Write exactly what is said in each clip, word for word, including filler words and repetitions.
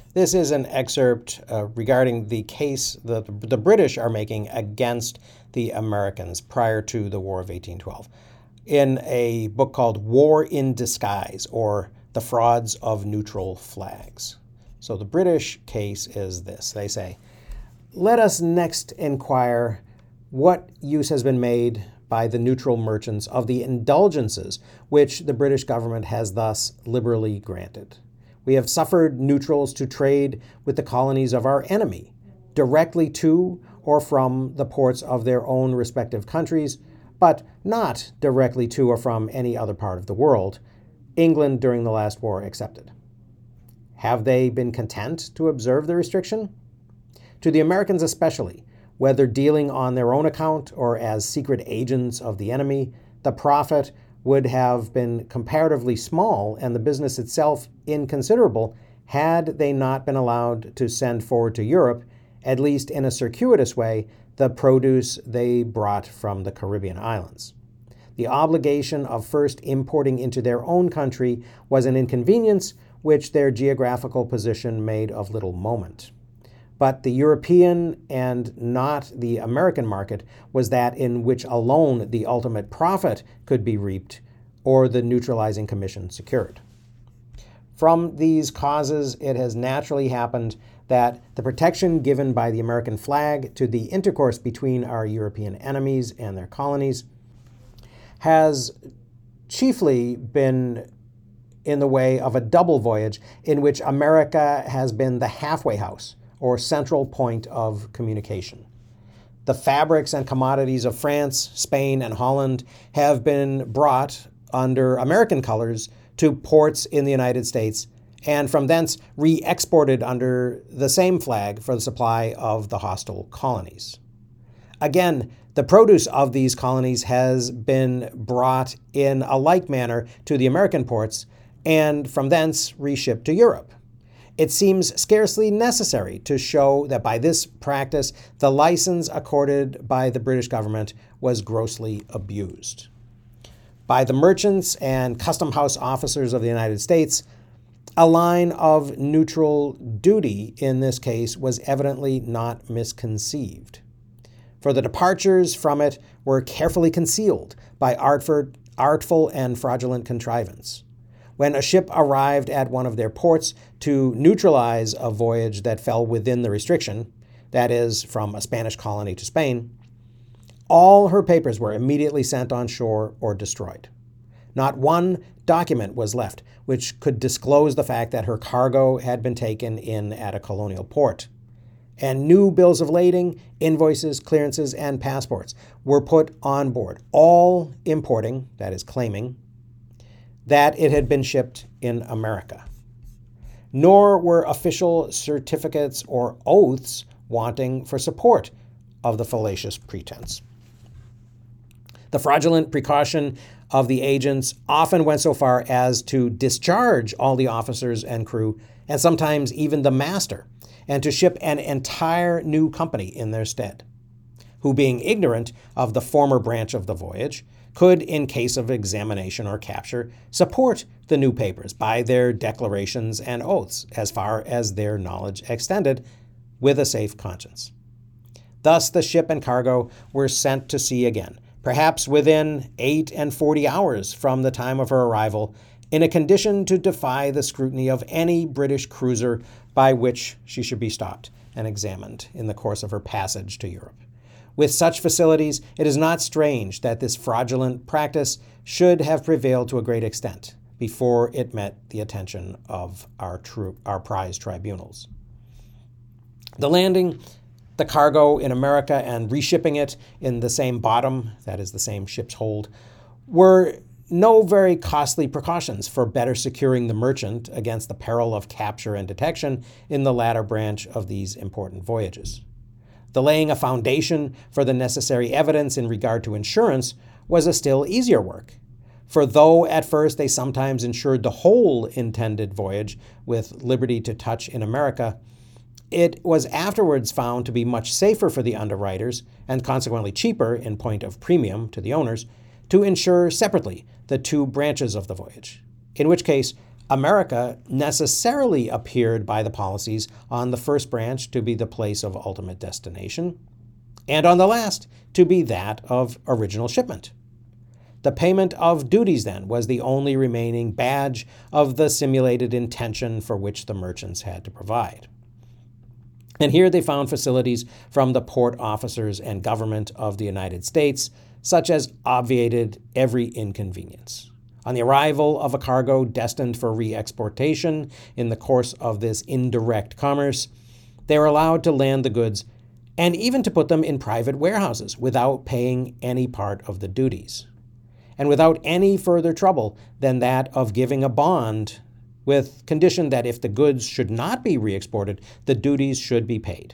This is an excerpt uh, regarding the case that the British are making against the Americans prior to the War of eighteen twelve in a book called War in Disguise, or The Frauds of Neutral Flags. So the British case is this. They say, let us next inquire what use has been made by the neutral merchants of the indulgences which the British government has thus liberally granted. We have suffered neutrals to trade with the colonies of our enemy, directly to or from the ports of their own respective countries, but not directly to or from any other part of the world, England during the last war excepted. Have they been content to observe the restriction? To the Americans especially, whether dealing on their own account or as secret agents of the enemy, the profit would have been comparatively small and the business itself inconsiderable had they not been allowed to send forward to Europe, at least in a circuitous way, the produce they brought from the Caribbean islands. The obligation of first importing into their own country was an inconvenience which their geographical position made of little moment. But the European and not the American market was that in which alone the ultimate profit could be reaped or the neutralizing commission secured. From these causes, it has naturally happened that the protection given by the American flag to the intercourse between our European enemies and their colonies has chiefly been in the way of a double voyage in which America has been the halfway house or central point of communication. The fabrics and commodities of France, Spain, and Holland have been brought under American colors to ports in the United States and from thence re-exported under the same flag for the supply of the hostile colonies. Again, the produce of these colonies has been brought in a like manner to the American ports and from thence reshipped to Europe. It seems scarcely necessary to show that by this practice, the license accorded by the British government was grossly abused. By the merchants and custom house officers of the United States, a line of neutral duty in this case was evidently not misconceived. For the departures from it were carefully concealed by artful and fraudulent contrivance. When a ship arrived at one of their ports to neutralize a voyage that fell within the restriction, that is, from a Spanish colony to Spain, all her papers were immediately sent on shore or destroyed. Not one document was left which could disclose the fact that her cargo had been taken in at a colonial port. And new bills of lading, invoices, clearances, and passports were put on board, all importing, that is, claiming, that it had been shipped in America. Nor were official certificates or oaths wanting for support of the fallacious pretense. The fraudulent precaution of the agents often went so far as to discharge all the officers and crew, and sometimes even the master, and to ship an entire new company in their stead, who, being ignorant of the former branch of the voyage, could, in case of examination or capture, support the new papers by their declarations and oaths as far as their knowledge extended, with a safe conscience. Thus the ship and cargo were sent to sea again, perhaps within eight and forty hours from the time of her arrival, in a condition to defy the scrutiny of any British cruiser by which she should be stopped and examined in the course of her passage to Europe. With such facilities, it is not strange that this fraudulent practice should have prevailed to a great extent before it met the attention of our, tru- our prize tribunals. The landing the cargo in America and reshipping it in the same bottom, that is the same ship's hold, were no very costly precautions for better securing the merchant against the peril of capture and detection in the latter branch of these important voyages. The laying a foundation for the necessary evidence in regard to insurance was a still easier work. For though at first they sometimes insured the whole intended voyage with liberty to touch in America, it was afterwards found to be much safer for the underwriters, and consequently cheaper in point of premium to the owners, to insure separately the two branches of the voyage, in which case America necessarily appeared by the policies on the first branch to be the place of ultimate destination, and on the last to be that of original shipment. The payment of duties, then, was the only remaining badge of the simulated intention for which the merchants had to provide. And here they found facilities from the port officers and government of the United States, such as obviated every inconvenience. On the arrival of a cargo destined for re-exportation in the course of this indirect commerce, they were allowed to land the goods and even to put them in private warehouses without paying any part of the duties, and without any further trouble than that of giving a bond with condition that if the goods should not be re-exported, the duties should be paid.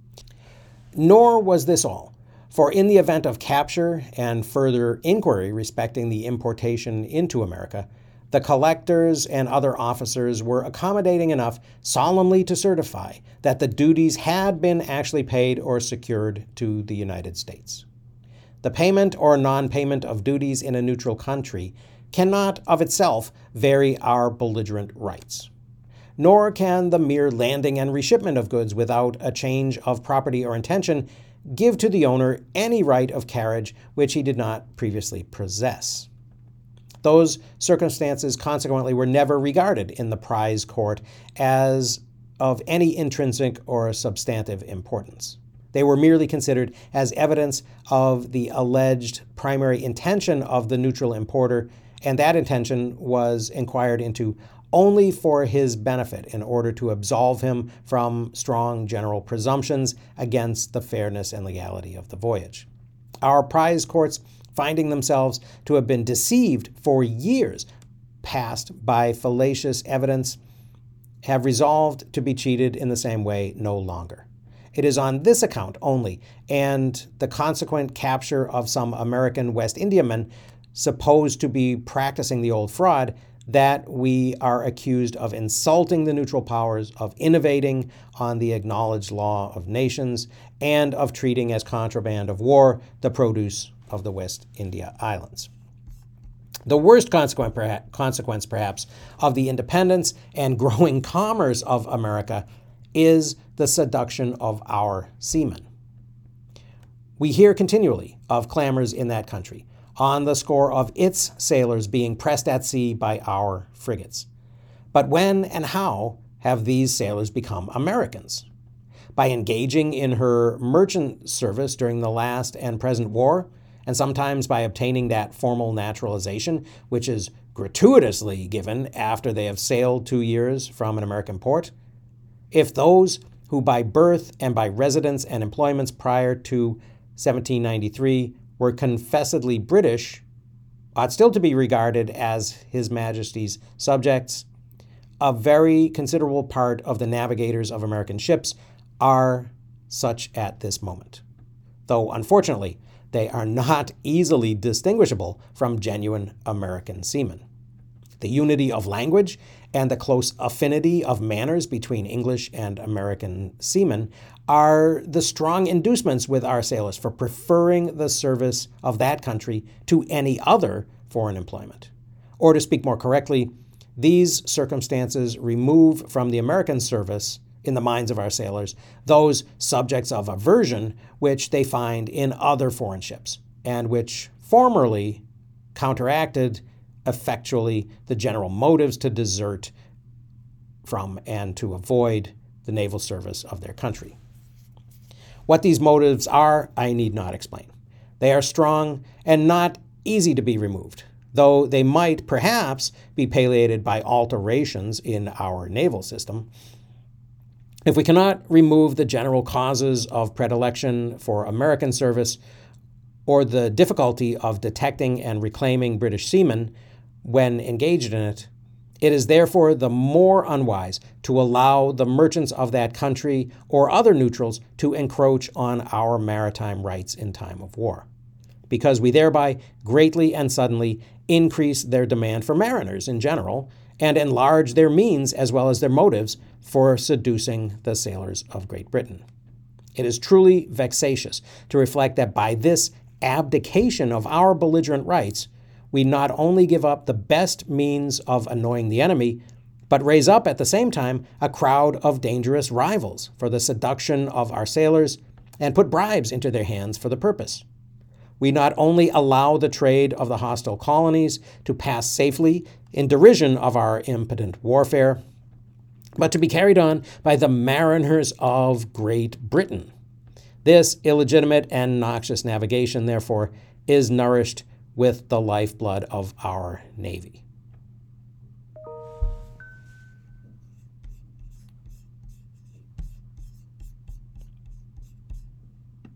Nor was this all, for in the event of capture and further inquiry respecting the importation into America, the collectors and other officers were accommodating enough solemnly to certify that the duties had been actually paid or secured to the United States. The payment or non-payment of duties in a neutral country cannot of itself vary our belligerent rights. Nor can the mere landing and reshipment of goods without a change of property or intention give to the owner any right of carriage which he did not previously possess. Those circumstances consequently were never regarded in the prize court as of any intrinsic or substantive importance. They were merely considered as evidence of the alleged primary intention of the neutral importer, and that intention was inquired into only for his benefit in order to absolve him from strong general presumptions against the fairness and legality of the voyage. Our prize courts, finding themselves to have been deceived for years past by fallacious evidence, have resolved to be cheated in the same way no longer. It is on this account only, and the consequent capture of some American West Indiamen supposed to be practicing the old fraud, that we are accused of insulting the neutral powers, of innovating on the acknowledged law of nations, and of treating as contraband of war the produce of the West India Islands. The worst consequence, perhaps, consequence, perhaps, of the independence and growing commerce of America is the seduction of our seamen. We hear continually of clamors in that country on the score of its sailors being pressed at sea by our frigates. But when and how have these sailors become Americans? By engaging in her merchant service during the last and present war, and sometimes by obtaining that formal naturalization, which is gratuitously given after they have sailed two years from an American port. If those who by birth and by residence and employments prior to seventeen ninety-three were confessedly British, ought still to be regarded as His Majesty's subjects, a very considerable part of the navigators of American ships are such at this moment, though unfortunately they are not easily distinguishable from genuine American seamen. The unity of language and the close affinity of manners between English and American seamen are the strong inducements with our sailors for preferring the service of that country to any other foreign employment. Or to speak more correctly, these circumstances remove from the American service, in the minds of our sailors, those subjects of aversion which they find in other foreign ships, and which formerly counteracted effectually the general motives to desert from and to avoid the naval service of their country. What these motives are, I need not explain. They are strong and not easy to be removed, though they might perhaps be palliated by alterations in our naval system. If we cannot remove the general causes of predilection for American service, or the difficulty of detecting and reclaiming British seamen when engaged in it, it is therefore the more unwise to allow the merchants of that country or other neutrals to encroach on our maritime rights in time of war, because we thereby greatly and suddenly increase their demand for mariners in general and enlarge their means as well as their motives for seducing the sailors of Great Britain. It is truly vexatious to reflect that by this abdication of our belligerent rights, we not only give up the best means of annoying the enemy, but raise up at the same time a crowd of dangerous rivals for the seduction of our sailors and put bribes into their hands for the purpose. We not only allow the trade of the hostile colonies to pass safely in derision of our impotent warfare, but to be carried on by the mariners of Great Britain. This illegitimate and noxious navigation, therefore, is nourished with the lifeblood of our Navy.